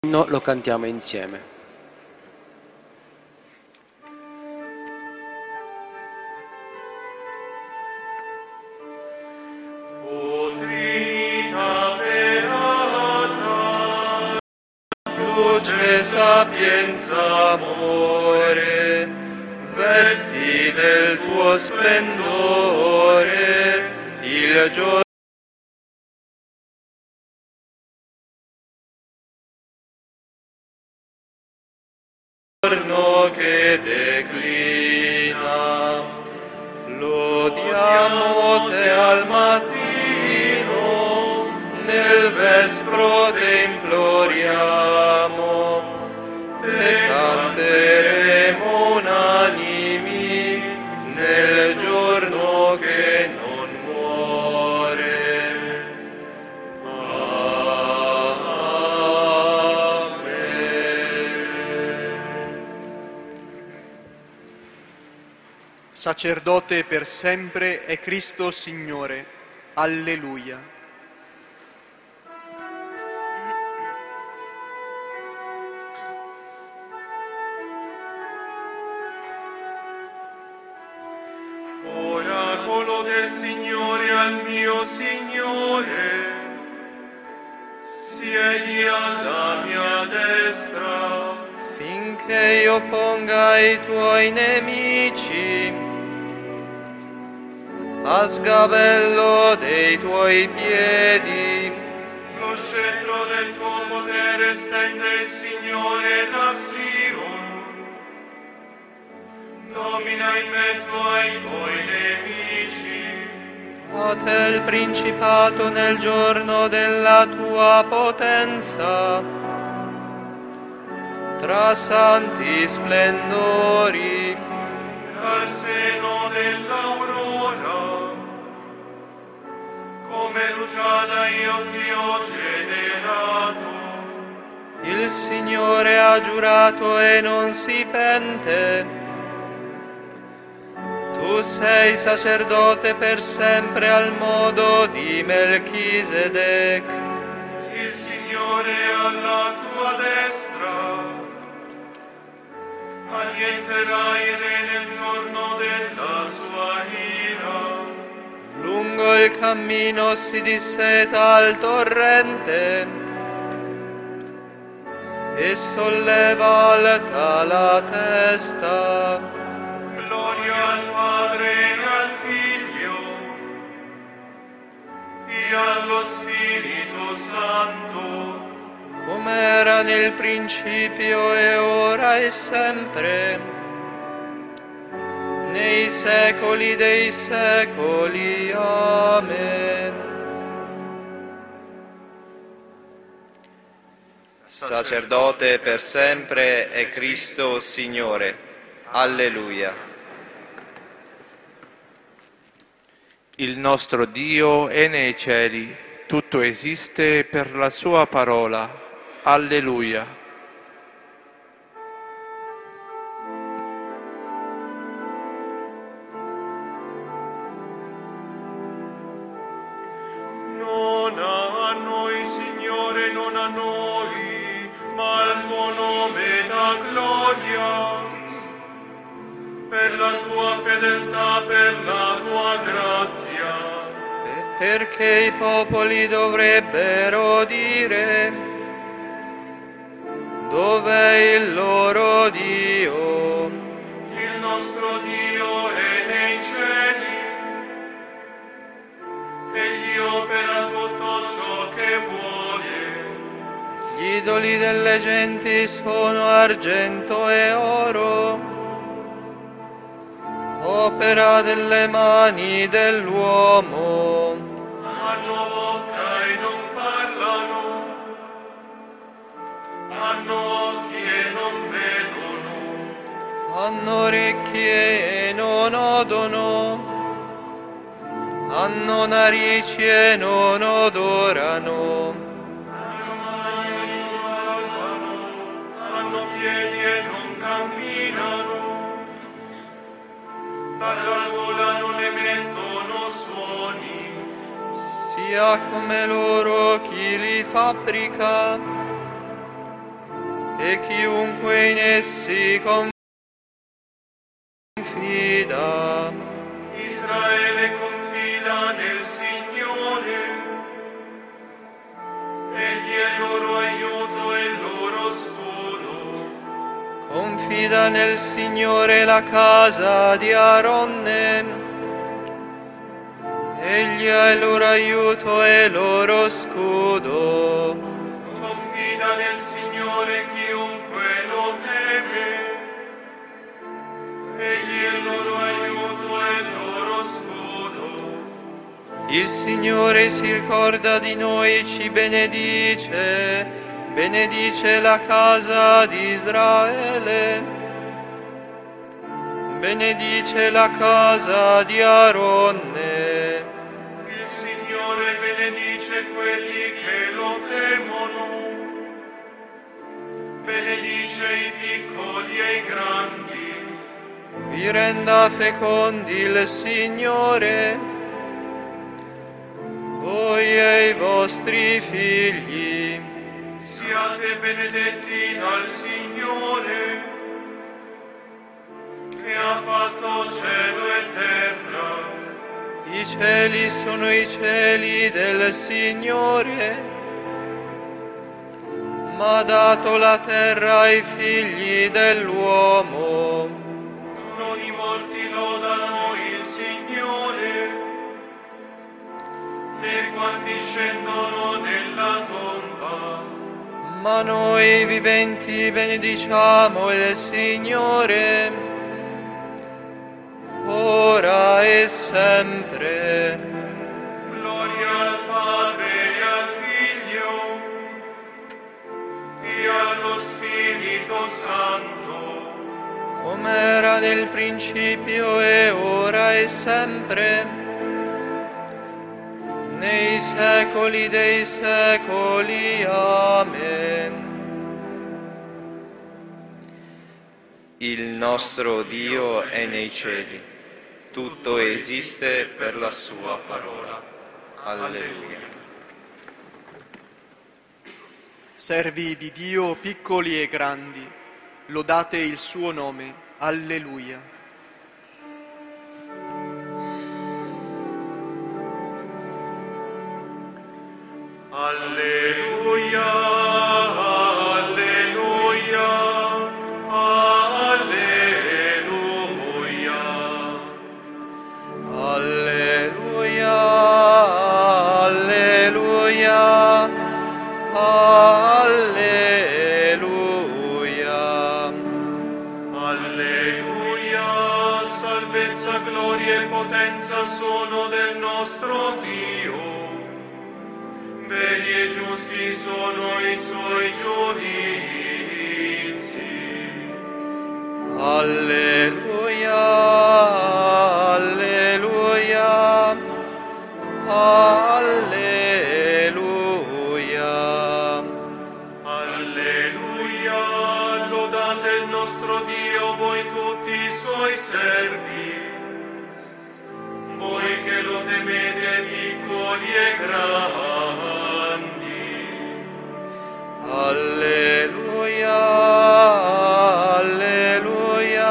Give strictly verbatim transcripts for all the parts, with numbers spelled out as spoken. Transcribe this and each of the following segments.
Lo cantiamo insieme. O Trinità beata, luce, sapienza, amore, vesti del tuo splendore il giorno che declina, lodiamo te al mattino, nel vespro te imploriamo, te canteremo unanimi nel giorno che non muore. Sacerdote per sempre è Cristo Signore. Alleluia. Oracolo del Signore al mio Signore, siedi alla mia destra, finché io ponga i tuoi nemici a sgabello dei tuoi piedi. Lo scettro del tuo potere stende il Signore da Sion, domina in mezzo ai tuoi nemici. A te il principato nel giorno della tua potenza, tra santi splendori, dal seno dell'aurora, come rugiada io ti ho generato. il Signore ha giurato e non si pente. Tu sei sacerdote per sempre al modo di Melchisedec. Il Signore è alla tua destra, annienterà il re nel giorno della sua ira. Lungo il cammino si disseta al torrente e solleva alta la testa. Gloria al Padre e al Figlio e allo Spirito Santo, come era nel principio e ora e sempre, nei secoli dei secoli. Amen. Sacerdote per sempre è Cristo Signore. Alleluia. Il nostro Dio è nei cieli, tutto esiste per la sua parola. Alleluia. non a noi, Signore, non a noi, ma al tuo nome da gloria, per la tua fedeltà, per la tua grazia. Perché i popoli dovrebbero dire: dov'è il loro Dio? Il nostro Dio è nei cieli, egli opera tutto ciò che vuole. Gli idoli delle genti sono argento e oro, opera delle mani dell'uomo. Hanno bocca e non parlano, hanno occhi e non vedono, Hanno orecchie e non odono, hanno narici e non odorano. hanno mani e non parlano, hanno piedi e non camminano, dalla gola non emettono suoni. Sia come loro chi li fabbrica, e chiunque in essi confida. Israele confida nel Signore, egli è il loro aiuto e il loro scudo. Confida nel Signore la casa di Aronne, egli è il loro aiuto e il loro scudo. Confida nel Signore chiunque lo teme, egli è il loro aiuto e il loro scudo. Il Signore si ricorda di noi e ci benedice, benedice la casa di Israele, benedice la casa di Aronne. Il Signore benedice quelli che lo temono, benedice i piccoli e i grandi. Vi renda fecondi il Signore, voi e i vostri figli. Siate benedetti dal Signore, che ha fatto cielo e terra. I cieli sono i cieli del Signore, ma ha dato la terra ai figli dell'uomo. Non i molti lodano il Signore, né quanti scendono nella tomba. Ma noi viventi benediciamo il Signore, ora e sempre. Gloria al Padre e al Figlio e allo Spirito Santo, come era nel principio e ora e sempre, nei secoli dei secoli. Amen. Il nostro Dio è nei cieli, tutto esiste per la sua parola. Alleluia. Servi di Dio piccoli e grandi, lodate il suo nome. Alleluia. Alleluia, alleluia, alleluia. Alleluia, alleluia, alleluia. Alleluia, salvezza, gloria e potenza sono del nostro Dio. Veri e giusti sono i suoi giudizi. Alleluia, alleluia, alleluia. Alleluia, lodate il nostro Dio, voi tutti i suoi servi, voi che lo temete piccoli e grandi. Alleluia, alleluia,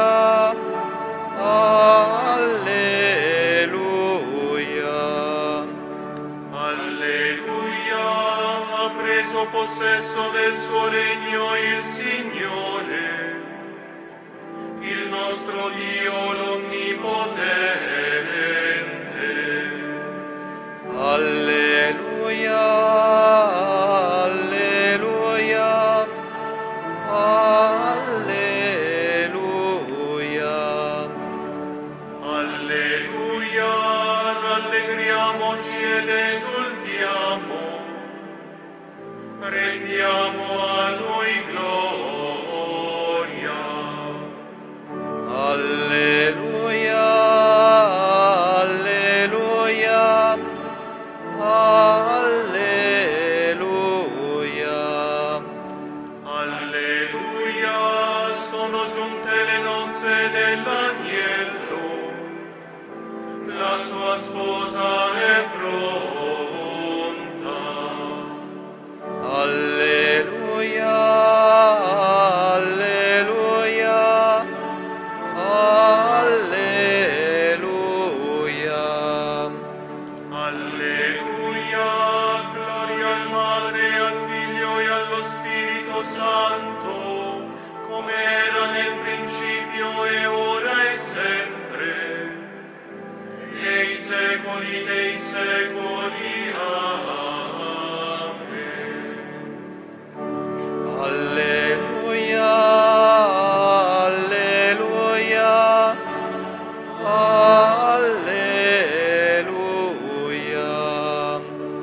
alleluia. Alleluia, ha preso possesso del suo regno il Signore, il nostro Dio l'Onnipotente. Alleluia, alleluia, alleluia. Alleluia, rallegriamoci ed esultiamo, rendiamo a Lui gloria. Alleluia, alleluia, alleluia. Alleluia, sono giunte le nozze dell'agnello, la sua sposa è pronta. Alleluia, Spirito Santo, come era nel principio e ora e sempre, nei secoli dei secoli. Amen. Alleluia, alleluia, alleluia.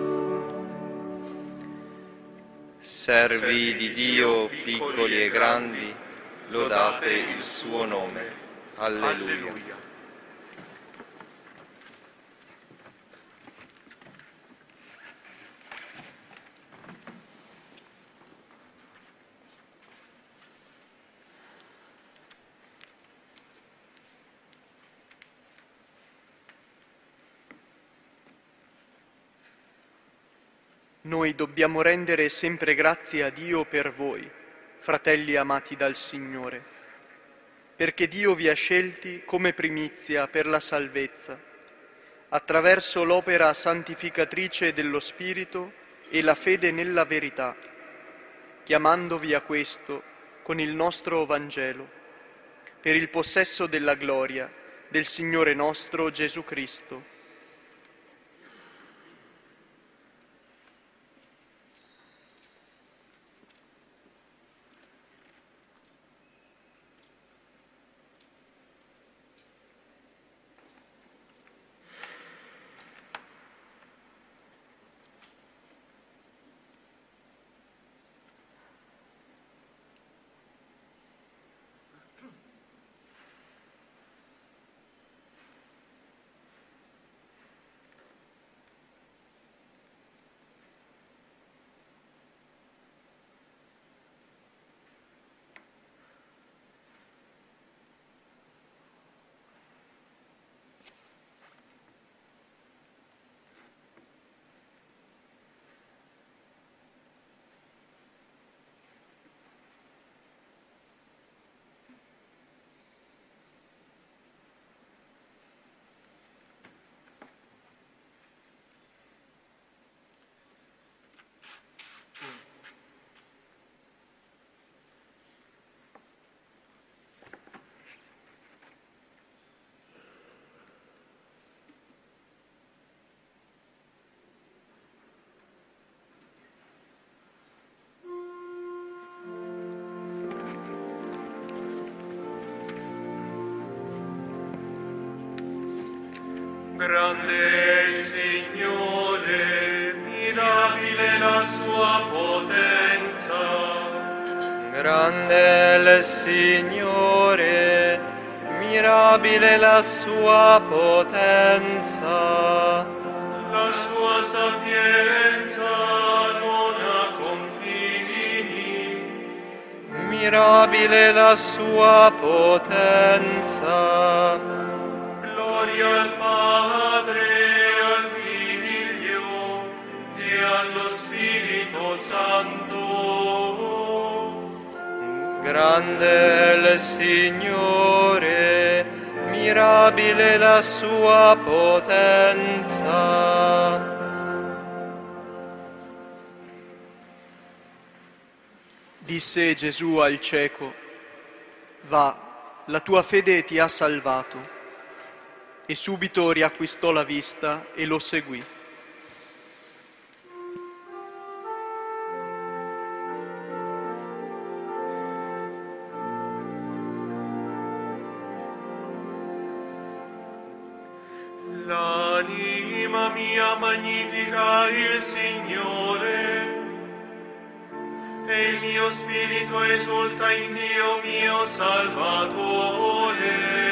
Servi di Dio piccoli e grandi, lodate il suo nome. Alleluia. Noi dobbiamo rendere sempre grazie a Dio per voi, fratelli amati dal Signore, perché Dio vi ha scelti come primizia per la salvezza, attraverso l'opera santificatrice dello Spirito e la fede nella verità, chiamandovi a questo con il nostro Vangelo, per il possesso della gloria del Signore nostro Gesù Cristo. Grande è il Signore, mirabile la sua potenza. Grande è il Signore, mirabile la sua potenza. La sua sapienza non ha confini. Mirabile la sua potenza. Gloria al Padre, al Figlio e allo Spirito Santo. Grande è il Signore, mirabile la sua potenza. Disse Gesù al cieco: va, la tua fede ti ha salvato. E subito riacquistò la vista e lo seguì. L'anima mia magnifica il Signore, e il mio spirito esulta in Dio mio Salvatore,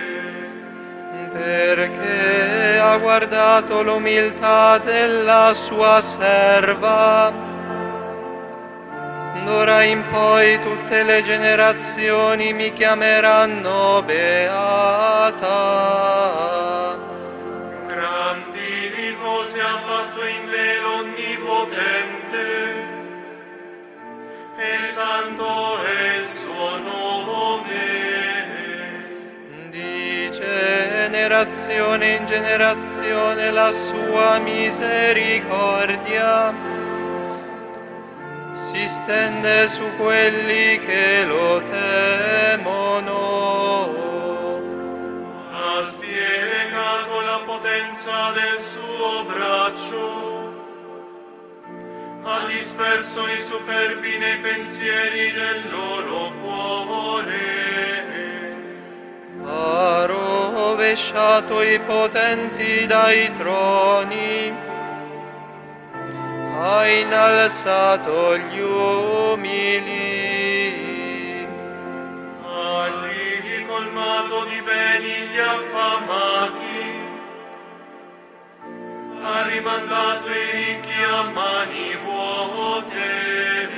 perché ha guardato l'umiltà della sua serva. D'ora in poi tutte le generazioni mi chiameranno beata. Grandi cose ha fatto in me l'Onnipotente, e santo è il suo nome. Di generazione in generazione la sua misericordia si stende su quelli che lo temono. Ha spiegato la potenza del suo braccio, ha disperso i superbi nei pensieri del loro cuore. Ha rovesciato i potenti dai troni, ha innalzato gli umili, Ha lì colmato di beni gli affamati, ha rimandato i ricchi a mani vuote.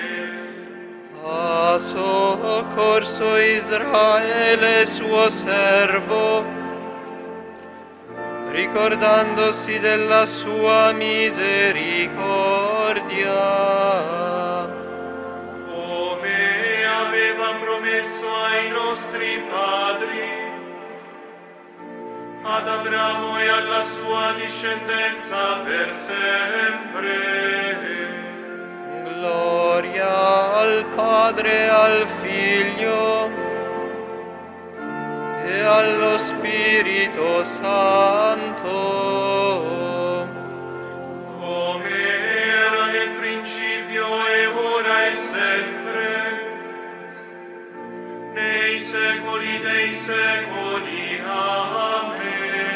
ha soccorso Israele suo servo, ricordandosi della sua misericordia, Come aveva promesso ai nostri padri, ad Abramo e alla sua discendenza per sempre. gloria al Padre, al Figlio e allo Spirito Santo, Come era nel principio e ora e sempre, nei secoli dei secoli. Amen.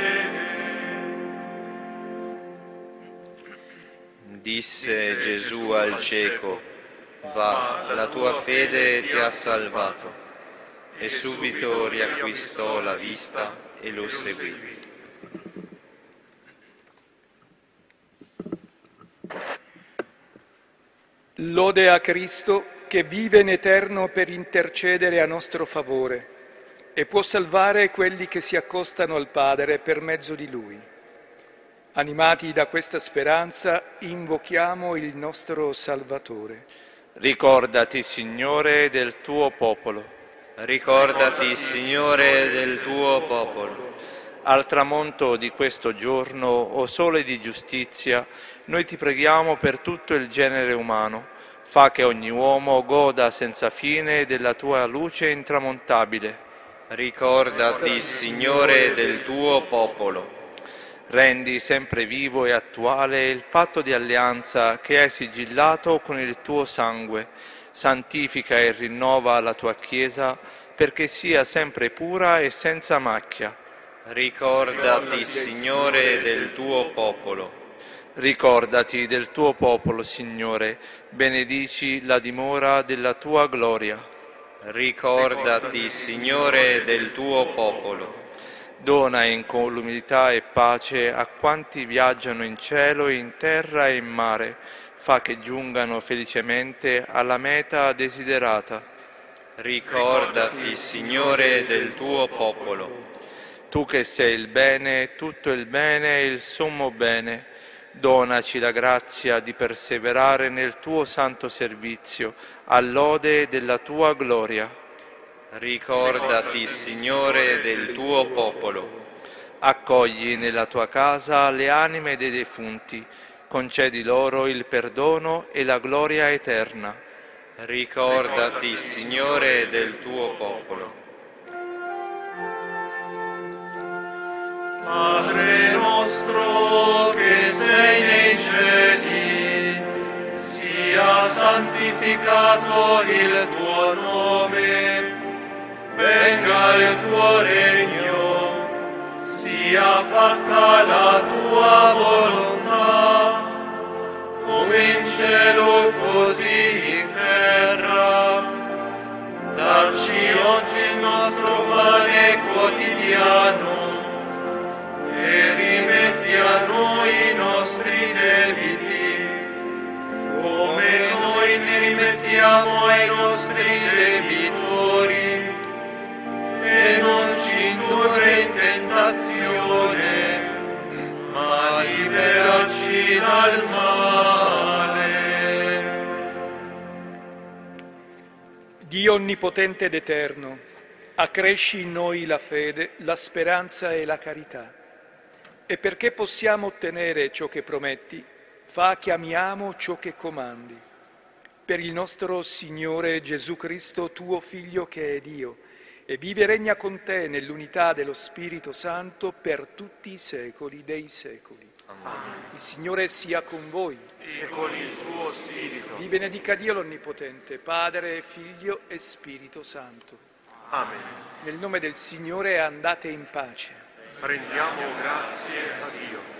Disse Gesù al cieco: va, la tua fede ti ha salvato. E subito riacquistò la vista e lo seguì. Lode a Cristo che vive in eterno per intercedere a nostro favore e può salvare quelli che si accostano al Padre per mezzo di Lui. Animati da questa speranza, invochiamo il nostro Salvatore. Ricordati, Signore, del tuo popolo. Ricordati, Signore, del tuo popolo. Al tramonto di questo giorno, o sole di giustizia, noi ti preghiamo per tutto il genere umano. Fa che ogni uomo goda senza fine della tua luce intramontabile. Ricordati, Signore, del tuo popolo. Rendi sempre vivo e attuale il patto di alleanza che hai sigillato con il tuo sangue. Santifica e rinnova la tua Chiesa perché sia sempre pura e senza macchia. Ricordati, Signore, del tuo popolo. Ricordati del tuo popolo, Signore, benedici la dimora della tua gloria. Ricordati, Signore, del tuo popolo. Dona incolumità e pace a quanti viaggiano in cielo, in terra e in mare. Fa che giungano felicemente alla meta desiderata. Ricordati, Signore, del tuo popolo. Tu che sei il bene, tutto il bene e il sommo bene, donaci la grazia di perseverare nel tuo santo servizio, all'ode della tua gloria. Ricordati, Signore, del tuo popolo. Accogli nella tua casa le anime dei defunti, concedi loro il perdono e la gloria eterna. Ricordati, Signore, del tuo popolo. Padre nostro che sei nei cieli, sia santificato il tuo nome, venga il tuo regno, sia fatta la tua volontà, come in cielo così in terra. Dacci oggi il nostro pane quotidiano e rimetti a noi i nostri debiti, come noi ne rimettiamo ai nostri debitori, e non ci indurre in tentazione, ma liberaci dal male. Dio onnipotente ed eterno, accresci in noi la fede, la speranza e la carità. E perché possiamo ottenere ciò che prometti, fa che amiamo ciò che comandi. Per il nostro Signore Gesù Cristo, tuo Figlio che è Dio, e vive e regna con te nell'unità dello Spirito Santo per tutti i secoli dei secoli. Amen. Il Signore sia con voi. E con il tuo spirito. Vi benedica Dio l'Onnipotente, Padre, Figlio e Spirito Santo. Amen. Nel nome del Signore andate in pace. Rendiamo grazie a Dio.